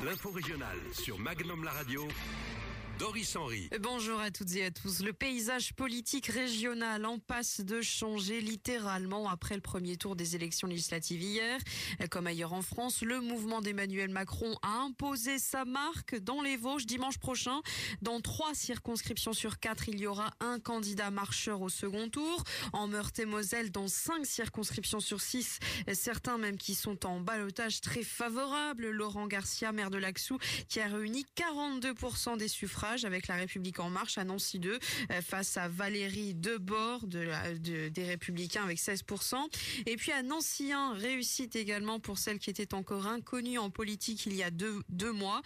L'info régionale sur Magnum la radio. Doris Henry. Bonjour à toutes et à tous. Le paysage politique régional en passe de changer littéralement après le premier tour des élections législatives hier. Comme ailleurs en France, le mouvement d'Emmanuel Macron a imposé sa marque dans les Vosges dimanche prochain. Dans 3 circonscriptions sur 4, il y aura un candidat marcheur au second tour. En Meurthe-et-Moselle, dans 5 circonscriptions sur 6, certains même qui sont en ballottage très favorable. Laurent Garcia, maire de Laxou, qui a réuni 42% des suffrages avec La République En Marche à Nancy 2 face à Valérie Debord des Républicains avec 16%. Et puis à Nancy 1, réussite également pour celle qui était encore inconnue en politique il y a deux mois,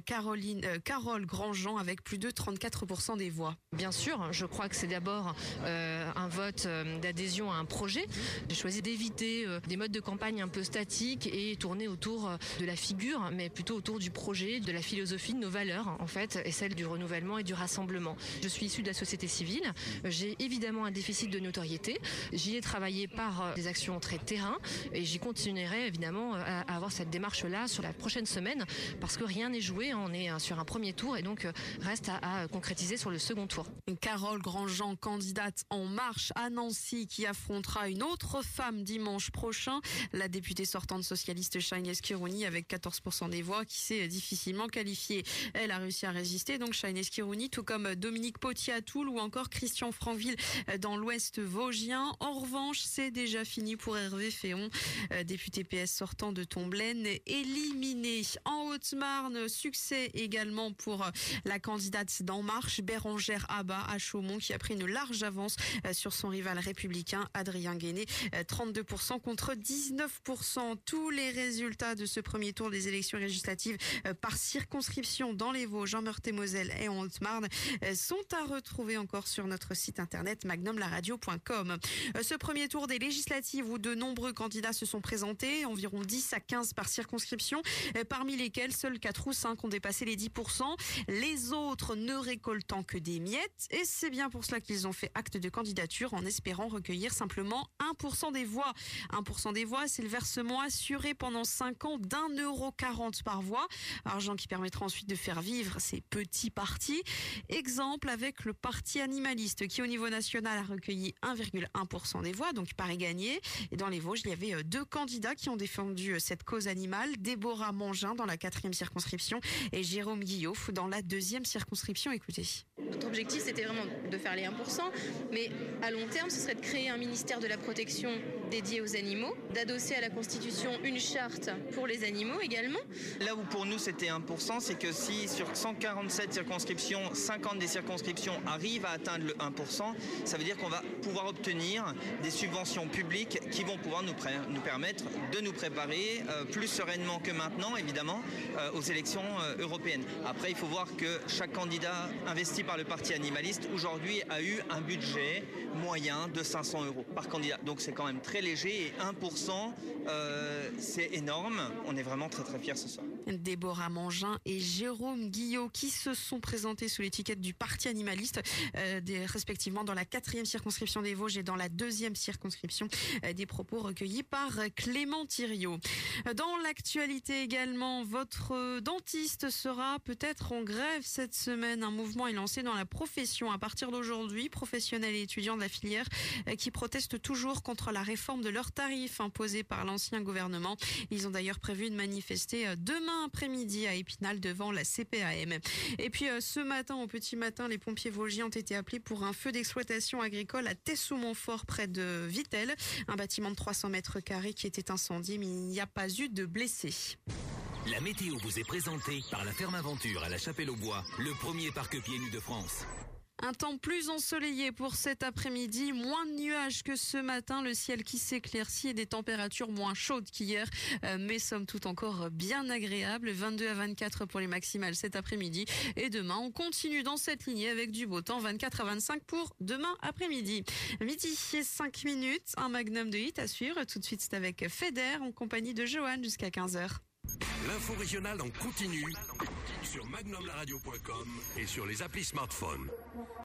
Carole Grandjean avec plus de 34% des voix. Bien sûr, je crois que c'est d'abord un vote d'adhésion à un projet. J'ai choisi d'éviter des modes de campagne un peu statiques et tourner autour de la figure, mais plutôt autour du projet, de la philosophie, de nos valeurs en fait, et celle du renouvellement et du rassemblement. Je suis issue de la société civile, j'ai évidemment un déficit de notoriété, j'y ai travaillé par des actions très terrain et j'y continuerai évidemment à avoir cette démarche-là sur la prochaine semaine parce que rien n'est joué, on est sur un premier tour et donc reste à concrétiser sur le second tour. Carole Grandjean, candidate En Marche à Nancy, qui affrontera une autre femme dimanche prochain, la députée sortante socialiste Shaines Khirouni avec 14% des voix, qui s'est difficilement qualifiée. Elle a réussi à résister, donc Shaines Khirouni, tout comme Dominique Potier à Toul ou encore Christian Franville dans l'ouest vosgien. En revanche, c'est déjà fini pour Hervé Féon, député PS sortant de Tomblaine, éliminé. En Haute-Marne, succès également pour la candidate d'En Marche, Bérangère Abba à Chaumont, qui a pris une large avance sur son rival républicain Adrien Guéné, 32% contre 19%. Tous les résultats de ce premier tour des élections législatives par circonscription dans les Vosges, en Meurthe-et-Moselle et en Haute-Marne sont à retrouver encore sur notre site internet magnumlaradio.com. Ce premier tour des législatives où de nombreux candidats se sont présentés, environ 10 à 15 par circonscription, parmi lesquels seuls 4 ou 5 ont dépassé les 10%. Les autres ne récoltant que des miettes, et c'est bien pour cela qu'ils ont fait acte de candidature en espérant recueillir simplement 1% des voix. 1% des voix, c'est le versement assuré pendant 5 ans d'1,40 € par voix, argent qui permettra ensuite de faire vivre ces petits partis. Exemple avec le parti animaliste qui au niveau national a recueilli 1,1% des voix, donc pari gagné. Et dans les Vosges, il y avait 2 candidats qui ont défendu cette cause animale, Déborah Mangin dans la 4e circonscription et Jérôme Guillot dans la 2e circonscription. Écoutez. Notre objectif, c'était vraiment de faire les 1%, mais à long terme, ce serait de créer un ministère de la protection dédié aux animaux, d'adosser à la Constitution une charte pour les animaux également. Là où pour nous c'était 1%, c'est que si sur 147 circonscriptions, 50 des circonscriptions arrivent à atteindre le 1%, ça veut dire qu'on va pouvoir obtenir des subventions publiques qui vont pouvoir nous permettre de nous préparer plus sereinement que maintenant, évidemment, aux élections européennes. Après, il faut voir que chaque candidat investi par le parti animaliste aujourd'hui a eu un budget moyen de 500 € par candidat. Donc c'est quand même très léger et 1%, c'est énorme. On est vraiment très très fiers ce soir. Déborah Mangin et Jérôme Guillot qui se sont présentés sous l'étiquette du parti animaliste, respectivement dans la 4e circonscription des Vosges et dans la 2e circonscription, des propos recueillis par Clément Thiriot. Dans l'actualité également, votre dentiste sera peut-être en grève cette semaine. Un mouvement est lancé dans la profession à partir d'aujourd'hui, professionnels et étudiants de la filière qui protestent toujours contre la réforme de leurs tarifs imposés par l'ancien gouvernement. Ils ont d'ailleurs prévu de manifester demain après-midi à Épinal devant la CPAM. Et puis ce matin, au petit matin, les pompiers vosgiens ont été appelés pour un feu d'exploitation agricole à Tessou-Montfort près de Vittel. Un bâtiment de 300 mètres carrés qui était incendié, mais il n'y a pas eu de blessés. La météo vous est présentée par la Ferme Aventure à la Chapelle-aux-Bois, le premier parc pieds nus de France. Un temps plus ensoleillé pour cet après-midi, moins de nuages que ce matin, le ciel qui s'éclaircit et des températures moins chaudes qu'hier, mais somme toute encore bien agréables, 22 à 24 pour les maximales cet après-midi. Et demain, on continue dans cette lignée avec du beau temps, 24 à 25 pour demain après-midi. Midi et 5 minutes, un magnum de hit à suivre. Tout de suite, c'est avec Feder en compagnie de Johan jusqu'à 15h. L'info régionale en continu sur magnumlaradio.com et sur les applis smartphones.